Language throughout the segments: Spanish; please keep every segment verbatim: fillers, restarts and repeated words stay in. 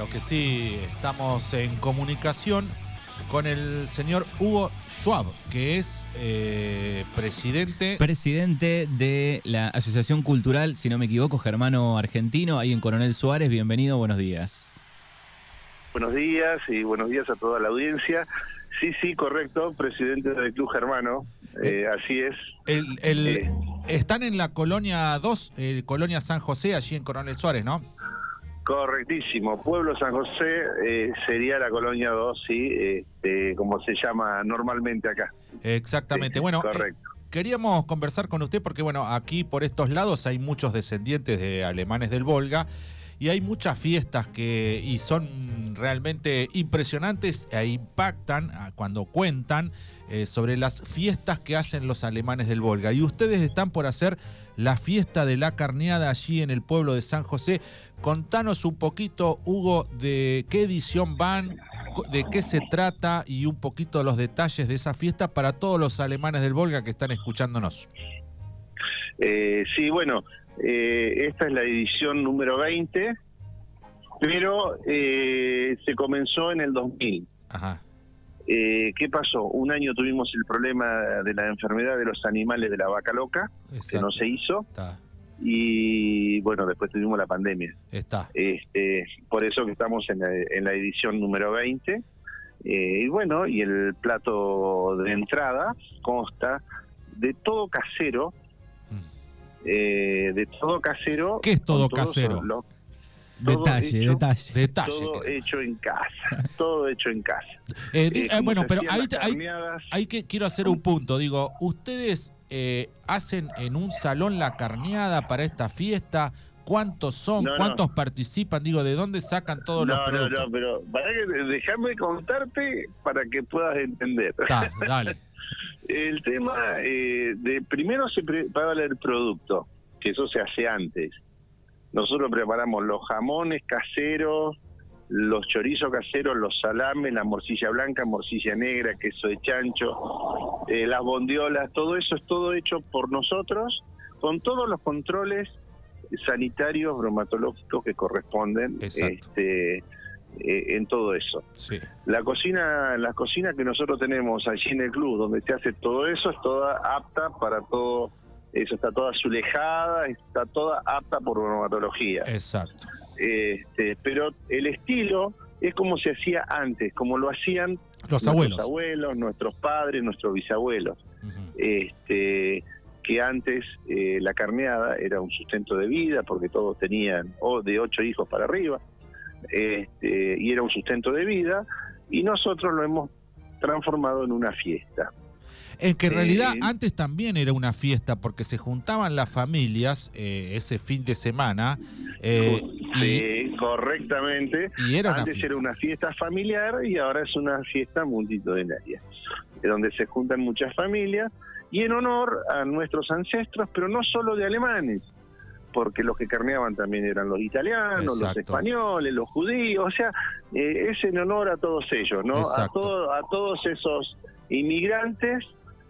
que sí, estamos en comunicación con el señor Hugo Schwab, que es eh, presidente... Presidente de la Asociación Cultural, si no me equivoco, Germano Argentino, ahí en Coronel Suárez. Bienvenido, buenos días. Buenos días y buenos días a toda la audiencia. Sí, sí, correcto, presidente del Club Germano, eh, así es. El, el, eh, están en la Colonia dos, eh, Colonia San José, allí en Coronel Suárez, ¿no? Correctísimo, Pueblo San José eh, sería la Colonia dos, sí, este, como se llama normalmente acá. Exactamente, Sí, bueno, correcto. eh, queríamos conversar con usted porque, bueno, aquí por estos lados hay muchos descendientes de alemanes del Volga y hay muchas fiestas que y son realmente impresionantes e impactan cuando cuentan eh, sobre las fiestas que hacen los alemanes del Volga. Y ustedes están por hacer la fiesta de la carneada allí en el pueblo de San José. Contanos un poquito, Hugo, de qué edición van, de qué se trata y un poquito de los detalles de esa fiesta para todos los alemanes del Volga que están escuchándonos. Eh, sí, bueno, eh, esta es la edición número veinte, pero eh, se comenzó en el dos mil. Ajá. Eh, ¿Qué pasó? Un año tuvimos el problema de la enfermedad de los animales de la vaca loca, Exacto. que no se hizo. Está. Y bueno, después tuvimos la pandemia. Está. Este, por eso que estamos en la, en la edición número veinte. Eh, y bueno, y el plato de entrada consta de todo casero. Eh, de todo casero. ¿Qué es todo casero? Los, detalle, hecho, detalle. Detalle. Todo hecho en casa. Todo hecho en casa. Eh, eh, eh, bueno, pero ahí, ahí, carneadas... ahí que quiero hacer un punto. Digo, ¿ustedes eh, hacen en un salón la carneada para esta fiesta? ¿Cuántos son? No, ¿Cuántos no. participan? Digo, ¿de dónde sacan todos no, los productos? No, no, pero para que, déjame contarte para que puedas entender. Está, dale. El tema, eh, de primero se prepara el producto, que eso se hace antes. Nosotros preparamos los jamones caseros, los chorizos caseros, los salames, la morcilla blanca, morcilla negra, queso de chancho, eh, las bondiolas, todo eso es todo hecho por nosotros, con todos los controles sanitarios, bromatológicos que corresponden este, eh, en todo eso. Sí. La cocina, la cocina que nosotros tenemos allí en el club, donde se hace todo eso, es toda apta para todo. Eso está toda azulejada, está toda apta por bromatología. Exacto. Este, pero el estilo es como se hacía antes, como lo hacían los nuestros abuelos, abuelos, nuestros padres, nuestros bisabuelos. Uh-huh. Este, que antes eh, la carneada era un sustento de vida, porque todos tenían oh, de ocho hijos para arriba, este, y era un sustento de vida, y nosotros lo hemos transformado en una fiesta. En que en realidad eh, antes también era una fiesta porque se juntaban las familias eh, ese fin de semana. Eh, sí, y, correctamente. Y era antes una era una fiesta familiar y ahora es una fiesta multitudinaria, donde se juntan muchas familias y en honor a nuestros ancestros, pero no solo de alemanes, porque los que carneaban también eran los italianos, Exacto. los españoles, los judíos, o sea, eh, es en honor a todos ellos, ¿no? A, todo, a todos esos inmigrantes,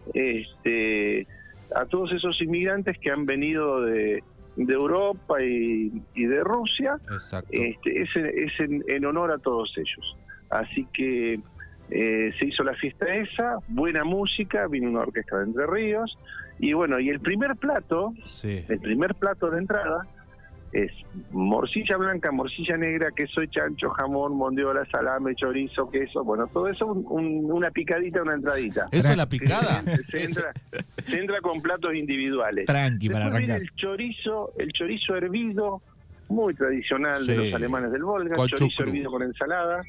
este, a todos esos inmigrantes que han venido de, de Europa y, y de Rusia, este, es, es en, en honor a todos ellos. Así que eh, se hizo la fiesta esa, buena música, vino una orquesta de Entre Ríos, y bueno, y el primer plato, sí. el primer plato de entrada es morcilla blanca, morcilla negra, queso de chancho, jamón, bondiola, salame, chorizo, queso, bueno, todo eso un, un, una picadita, una entradita. ¿Eso es la picada? Se, se, entra, se entra con platos individuales. Tranqui, Después para arrancar. Viene el chorizo, el chorizo hervido, muy tradicional sí. de los alemanes del Volga, con chorizo chucru. hervido con ensalada.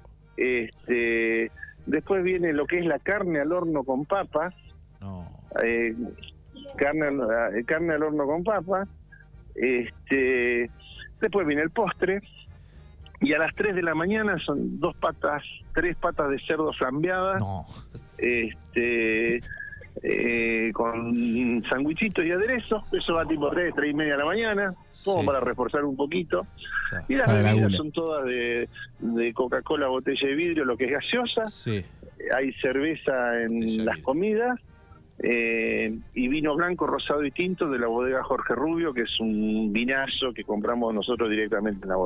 Este, después viene lo que es la carne al horno con papas. No. Eh, carne, eh, carne al horno con papas. Este, después viene el postre y a las tres de la mañana son dos patas, tres patas de cerdo flambeadas, no. este, eh, con sandwichitos y aderezos. Eso va tipo tres, tres y media de la mañana, como sí. para reforzar un poquito. Sí. Y las para bebidas son todas de, de Coca-Cola, botella de vidrio, lo que es gaseosa. Sí. Hay cerveza en botella las comidas. Eh, y vino blanco, rosado y tinto de la bodega Jorge Rubio, que es un vinazo que compramos nosotros directamente en la bodega.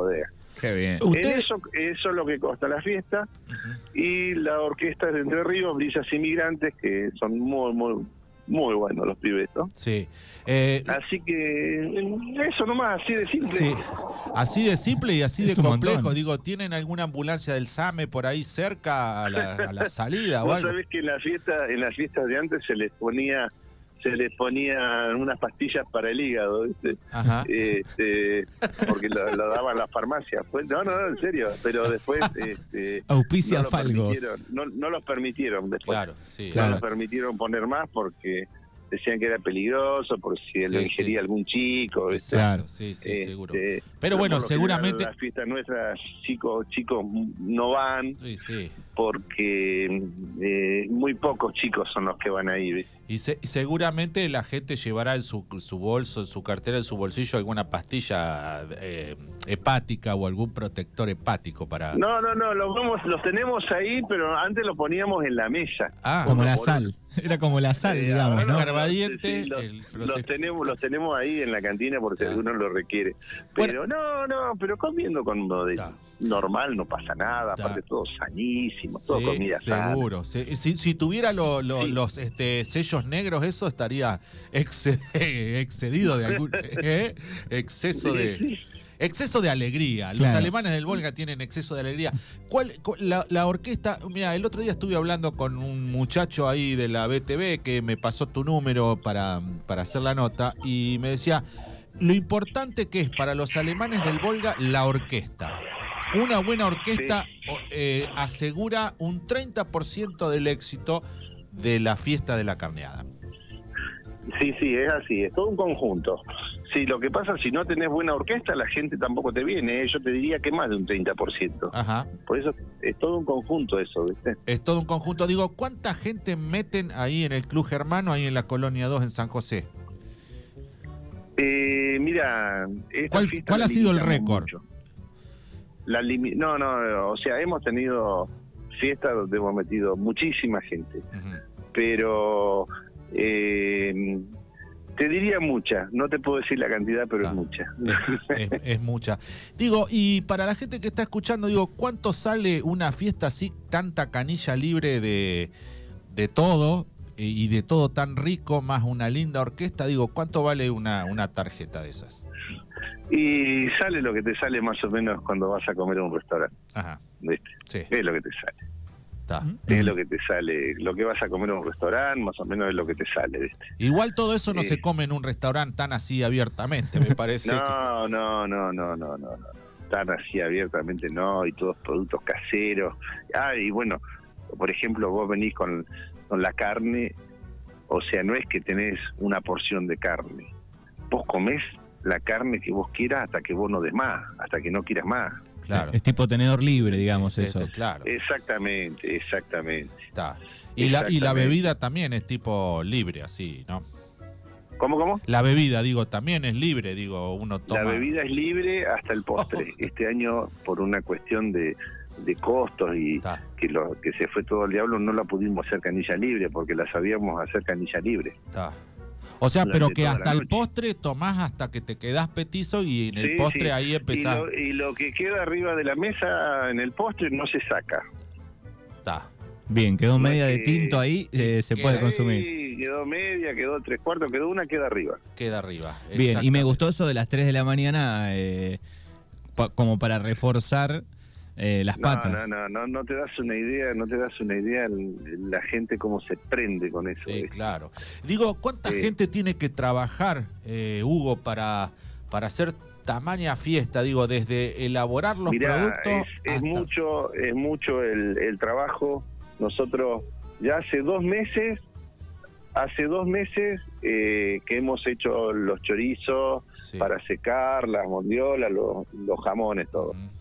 Qué bien. ¿Usted? Eso, eso es lo que consta la fiesta. Uh-huh. Y la orquesta de Entre Ríos, Brisas Inmigrantes, que son muy, muy, muy buenos los pibes, ¿no? Sí. Eh, así que eso nomás, así de simple. Sí, así de simple y así es de un complejo. montón. Digo, ¿tienen alguna ambulancia del SAME por ahí cerca a la, a la salida o ¿Vos algo? sabés que en la fiesta, en las fiestas de antes se les ponía se les ponían unas pastillas para el hígado, ¿viste? Ajá. Este, porque lo, lo daban las farmacias. Pues, no, no, no, en serio. Pero después este, auspicia no Falgos. No, no los permitieron después. Claro, sí. No Claro. los permitieron poner más porque decían que era peligroso, por si Sí, lo ingería sí. algún chico. ¿viste? Claro. Sí, sí, Este, seguro. Pero bueno, por lo seguramente... general, las fiestas nuestras, chicos, chicos no van Sí, sí. porque eh, muy pocos chicos son los que van ahí, ¿viste? Y, se- y seguramente la gente llevará en su, su bolso, en su cartera, en su bolsillo alguna pastilla eh, hepática o algún protector hepático para... No, no, no, los, vamos, los tenemos ahí, pero antes los poníamos en la mesa. Ah, Como la por- sal. Era como la sal, Eh, digamos, ahora ¿no? Carbadiente, sí, los, el los protector. tenemos los tenemos ahí en la cantina porque Ta. alguno lo requiere. Pero no, no, pero comiendo con modelo Ta. normal no pasa nada, Ta. aparte todo sanísimo, todo Sí, comida sana. seguro. Sí, Si, si tuviera lo- lo- Sí. los este, sellos negros, eso estaría exce- excedido de algún ¿eh? exceso de Sí, sí. exceso de alegría. Los Claro. alemanes del Volga tienen exceso de alegría. ¿Cuál, cu- la, la orquesta? Mira, el otro día estuve hablando con un muchacho ahí de la B T V que me pasó tu número para, para hacer la nota y me decía lo importante que es para los alemanes del Volga la orquesta. Una buena orquesta o- eh, asegura un treinta por ciento del éxito de la fiesta de la carneada. Sí, sí, es así, es todo un conjunto. Sí, lo que pasa, si no tenés buena orquesta, la gente tampoco te viene. ¿eh? Yo te diría que más de un treinta por ciento. Ajá. Por eso es todo un conjunto eso, ¿viste? Es todo un conjunto. Digo, ¿cuánta gente meten ahí en el Club Germano, ahí en la Colonia dos en San José? Eh, mira, esta ¿Cuál- fiesta cuál la ha sido el limitamos récord? mucho. La limi- no, no, o sea, hemos tenido fiestas donde hemos metido muchísima gente, Ujú. pero eh, te diría mucha, no te puedo decir la cantidad, pero Ah, es mucha. Es, es- es mucha. Digo, y para la gente que está escuchando, digo, ¿cuánto sale una fiesta así, tanta canilla libre de, de todo eh, y de todo tan rico, más una linda orquesta? Digo, ¿cuánto vale una, una tarjeta de esas? Y sale lo que te sale más o menos cuando vas a comer a un restaurante, Ajá, ¿viste? sí, Es lo que te sale. está. Es lo que te sale, lo que vas a comer a un restaurante, más o menos es lo que te sale, ¿viste? Igual todo eso no Sí. se come en un restaurante tan así abiertamente, me parece. que- No, no, no, no, no, no, no. Tan así abiertamente no, y todos productos caseros. Ah, y bueno, por ejemplo, vos venís con, con la carne, o sea, no es que tenés una porción de carne. Vos comés la carne que vos quieras hasta que vos no des más, hasta que no quieras más. Claro. Es tipo tenedor libre, digamos, Este, eso. claro, Exactamente, exactamente. está. Y la, y la Exactamente. bebida también es tipo libre, así, ¿no? ¿Cómo, cómo? La bebida, digo, también es libre, digo, uno toma... La bebida es libre hasta el postre. Este año, por una cuestión de, de costos y Está, que lo que se fue todo el diablo, no la pudimos hacer canilla libre porque la sabíamos hacer canilla libre. está. O sea, Durante pero que toda hasta la el noche. postre tomás hasta que te quedás petizo y en el Sí, postre sí. ahí Y empezás... lo, y lo que queda arriba de la mesa en el postre no se saca. Está. Bien, quedó No media es de que- tinto ahí, eh, se que puede ahí- consumir. Sí, quedó media, quedó tres cuartos, quedó una, queda arriba. Queda arriba. Bien, y me exactamente. gustó eso de las tres de la mañana, eh, pa- como para reforzar eh, las No, patas. no, no, no, no te das una idea, no te das una idea el- la gente cómo se prende con eso. Sí, ¿viste? claro. Digo, ¿cuánta Sí. gente tiene que trabajar, eh, Hugo, para, para hacer tamaña fiesta? Digo, desde elaborar los Mirá, productos es, es hasta- mucho, es mucho el, el trabajo. Nosotros ya hace dos meses, hace dos meses eh, que hemos hecho los chorizos Sí. para secar, las mondiolas, los, los jamones, todo. Ujú.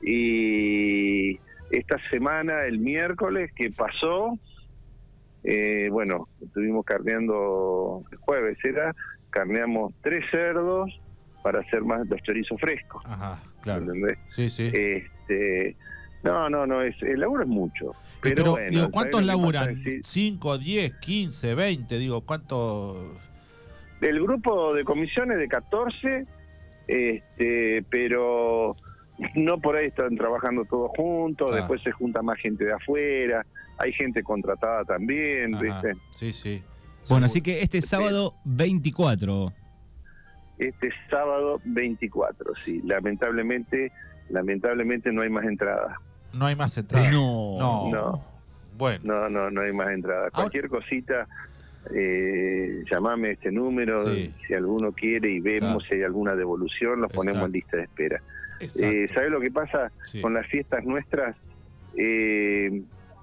Y esta semana, el miércoles que pasó, eh, bueno, estuvimos carneando, el jueves era, carneamos tres cerdos para hacer más los chorizos frescos. Ajá, claro. ¿Entendés? Sí, sí. Este, no, no, no, es, el laburo es mucho. Y Pero, pero, bueno, digo, ¿sabés ¿cuántos lo que laburan? pasa? Sí, ¿cinco, diez, quince, veinte? Digo, ¿cuánto? el grupo de comisiones de catorce, este, pero no por ahí están trabajando todos juntos, Ah. después se junta más gente de afuera, hay gente contratada también, Ajá. ¿viste? Sí, sí. Bueno, Seguro. así que este sábado veinticuatro. Este sábado veinticuatro, sí, lamentablemente, lamentablemente no hay más entradas. No hay más entradas. No. No. No. Bueno. No, no, no hay más entradas. Cualquier cosita, eh, llamame a este número, Sí. si alguno quiere y vemos Claro. si hay alguna devolución, los ponemos Exacto. en lista de espera. Exacto. Eh, ¿Sabes lo que pasa Sí. con las fiestas nuestras? Eh,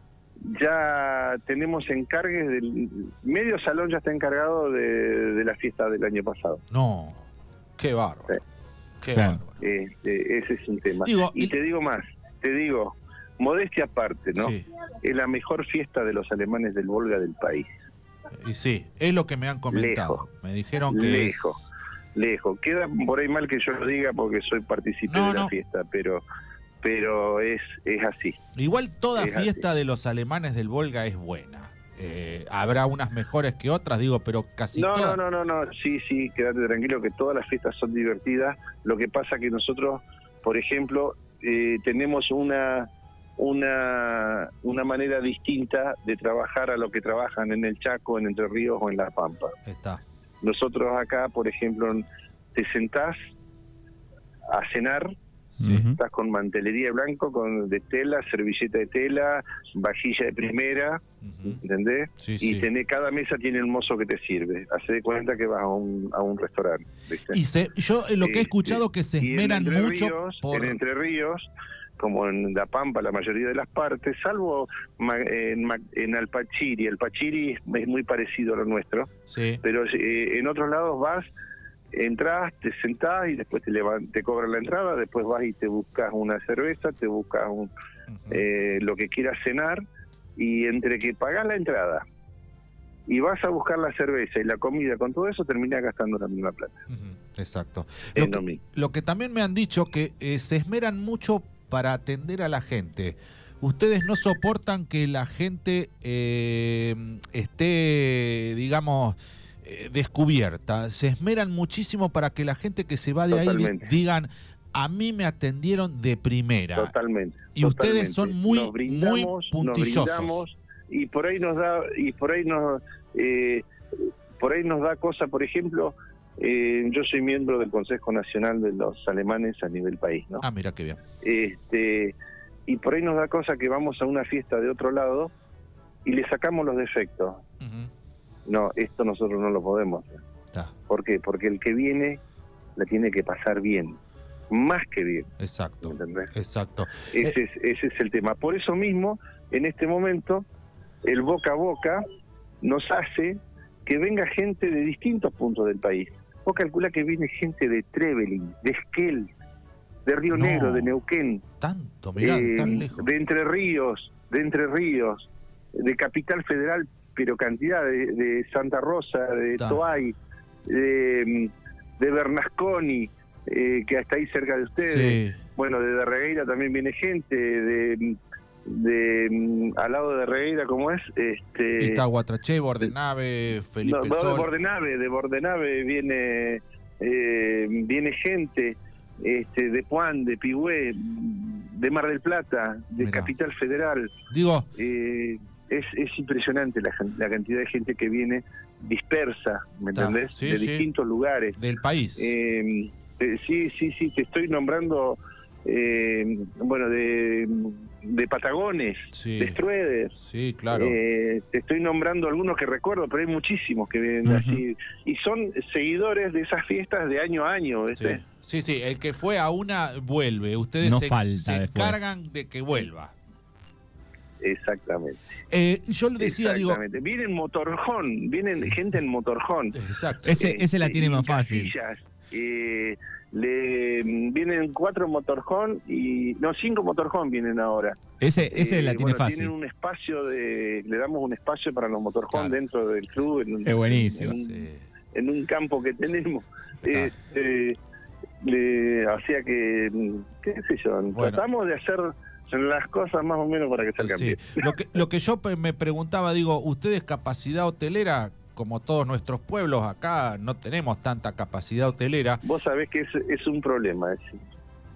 ya tenemos encargues del medio salón, ya está encargado de, de la fiesta del año pasado. No. Qué bárbaro. Sí. Qué Claro. bárbaro. Este, ese es un tema. Digo, y y- te digo más, te digo, modestia aparte, ¿no? Sí. Es la mejor fiesta de los alemanes del Volga del país. Y sí, es lo que me han comentado. Lejos. Me dijeron que Lejos. es... Lejos. Queda por ahí mal que yo lo diga porque soy partícipe No, de la no. fiesta, pero pero es es así. Igual toda Es así. fiesta de los alemanes del Volga es buena. Eh, habrá unas mejores que otras, digo, pero casi No, todas. no, no, no, no, sí, sí, quédate tranquilo que todas las fiestas son divertidas. Lo que pasa que nosotros, por ejemplo, eh, tenemos una una una manera distinta de trabajar a lo que trabajan en el Chaco, en Entre Ríos o en La Pampa. Está. Nosotros acá, por ejemplo, te sentás a cenar, Sí. Ujú. estás con mantelería blanco, con de tela, servilleta de tela, vajilla de primera, Ujú. ¿entendés? Sí, Y sí. tenés, cada mesa tiene el mozo que te sirve. Hacé de cuenta que vas a un, a un restaurante, ¿viste? Y se, yo eh, lo que he Este, escuchado que se y en esmeran Entre mucho Ríos, por... En Entre Ríos, como en La Pampa, la mayoría de las partes, salvo ma- en, Ma- en Alpachiri. El Pachiri es, es muy parecido a lo nuestro, Sí. pero eh, en otros lados vas, entras, te sentás y después te, levan- te cobran la entrada, después vas y te buscas una cerveza, te buscas un, Ujú. eh, lo que quieras cenar, y entre que pagás la entrada y vas a buscar la cerveza y la comida, con todo eso terminás gastando la misma plata. Ujú. Exacto. Es Lo lo que, mismo. lo que también me han dicho que eh, se esmeran mucho para atender a la gente. Ustedes no soportan que la gente eh, esté, digamos, eh, descubierta. Se esmeran muchísimo para que la gente que se va de ahí Totalmente. di- digan, a mí me atendieron de primera. Totalmente. Y ustedes totalmente. son muy, Nos brindamos, muy nos puntillosos. brindamos, y por ahí nos da, y por ahí nos, eh, por ahí nos da cosa, por ejemplo, eh, yo soy miembro del Consejo Nacional de los Alemanes a nivel país, ¿no? Ah, mira qué bien. Este, y por ahí nos da cosa que vamos a una fiesta de otro lado y le sacamos los defectos. Ujú. No, esto nosotros no lo podemos hacer. Está. ¿Por qué? Porque el que viene la tiene que pasar bien, más que bien, Exacto. ¿entendés? Exacto. Ese es, ese es el tema. Por eso mismo, en este momento, el boca a boca nos hace que venga gente de distintos puntos del país. Vos calculá que viene gente de Trevelin, de Esquel, de Río No. Negro, de Neuquén, Tanto, mirá, eh, tan lejos. de Entre Ríos, de Entre Ríos, de Capital Federal, pero cantidad de, de Santa Rosa, de Ta. Toay, de, de Bernasconi, eh, que está ahí cerca de ustedes. Sí. Bueno, de Darregueira también viene gente, de, de mm, al lado de Darregueira, ¿cómo es? Este, Y está Guatraché, Bordenave, Felipe no, no, de Sol. Bordenave, de Bordenave viene eh, viene gente, este, de Puan, de Pigüé, de Mar del Plata, de Mirá. Capital Federal. Digo, Eh, es, es impresionante la, gen- la cantidad de gente que viene dispersa, ¿me Ta, entendés? sí, de sí. distintos lugares. del país. Eh, eh, sí, sí, sí, te estoy nombrando, eh, bueno, de, de Patagones, Sí. de Strueder. Sí, claro. Eh, te estoy nombrando algunos que recuerdo, pero hay muchísimos que vienen Ujú. así. Y son seguidores de esas fiestas de año a año, sí. ¿viste? sí, sí, el que fue a una vuelve. Ustedes No se, falta se después. encargan de que vuelva. Exactamente. Eh, yo le decía, digo. Exactamente. Vienen motorjón, vienen gente en motorjón. Exacto. Ese, ese la Eh, tiene y más fácil. casillas, eh, le vienen cuatro motorjón y no cinco motorjón vienen ahora. Ese, ese Eh, la tiene bueno, fácil. Tienen un espacio de, le damos un espacio para los motorjón Claro. dentro del club. En un, Es buenísimo. En un, Sí. en un campo que tenemos. Claro. Este, le, o sea que, qué sé yo, Bueno. tratamos de hacer las cosas más o menos para que salgan Sí. bien. Lo que, lo que yo pe- me preguntaba, digo, ustedes capacidad hotelera, como todos nuestros pueblos, acá no tenemos tanta capacidad hotelera. Vos sabés que es, es un problema ese.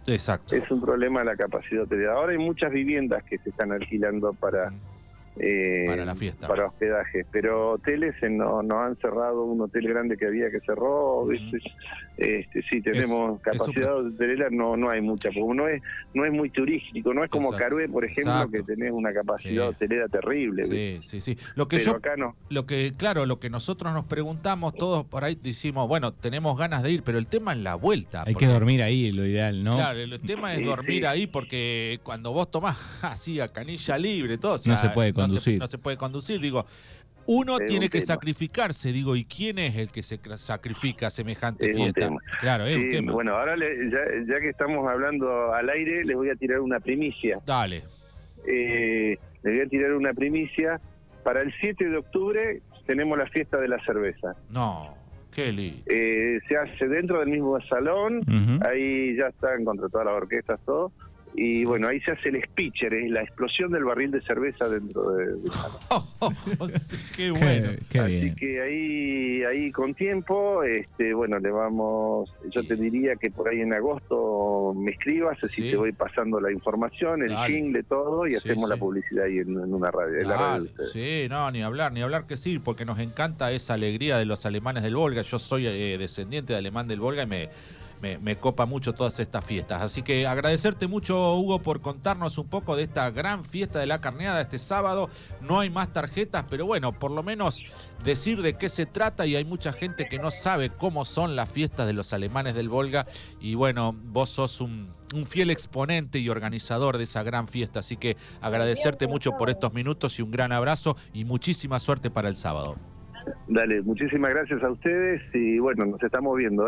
Exacto. Es un problema la capacidad hotelera. Ahora hay muchas viviendas que se están alquilando para... Eh, para la fiesta. Para hospedaje, pero hoteles eh, no, no han cerrado. Un hotel grande que había que cerró. Mm. Este, este, sí, tenemos es, capacidad es hotelera, no no hay mucha, porque no es no es muy turístico, no es como Exacto. Carué, por ejemplo, Exacto. que tenés una capacidad Sí. hotelera terrible. Sí, sí, sí. Lo que pero yo, acá no. lo que, claro, lo que nosotros nos preguntamos, todos por ahí decimos, bueno, tenemos ganas de ir, pero el tema es la vuelta. Hay porque, que dormir ahí, lo ideal, ¿no? Claro, el tema es Sí, dormir sí. ahí, porque cuando vos tomás así a canilla libre, todo, o sea, No se puede conducir. No se, no se puede conducir, digo. Uno Es tiene un que tema. sacrificarse, digo, ¿y quién es el que se sacrifica a semejante Es un fiesta? tema. Claro, es Sí, un tema. bueno, ahora le- ya, ya que estamos hablando al aire, les voy a tirar una primicia. Dale. Eh, les voy a tirar una primicia. Para el siete de octubre tenemos la fiesta de la cerveza. No, qué lindo. Eh, se hace dentro del mismo salón, Ujú. ahí ya están contra todas las orquestas, todo. Y Sí. bueno, ahí se hace el speecher, es la explosión del barril de cerveza dentro de- del salón. Oh, oh, oh, sí, qué bueno. Qué, qué Así bien. que ahí, ahí con tiempo, este, bueno, le vamos, yo te diría que por ahí en agosto me escribas, así Sí. te voy pasando la información, el Dale. jingle, todo, y Sí, hacemos sí. la publicidad ahí en, en una radio. En la radio de Dale, ustedes. sí, no, ni hablar, ni hablar que sí, porque nos encanta esa alegría de los alemanes del Volga. Yo soy eh, descendiente de alemán del Volga y me, me, me copa mucho todas estas fiestas. Así que agradecerte mucho, Hugo, por contarnos un poco de esta gran fiesta de la carneada este sábado. No hay más tarjetas, pero bueno, por lo menos decir de qué se trata, y hay mucha gente que no sabe cómo son las fiestas de los alemanes del Volga, y bueno, vos sos un, un fiel exponente y organizador de esa gran fiesta, así que agradecerte mucho por estos minutos y un gran abrazo y muchísima suerte para el sábado. Dale, muchísimas gracias a ustedes y bueno, nos estamos viendo.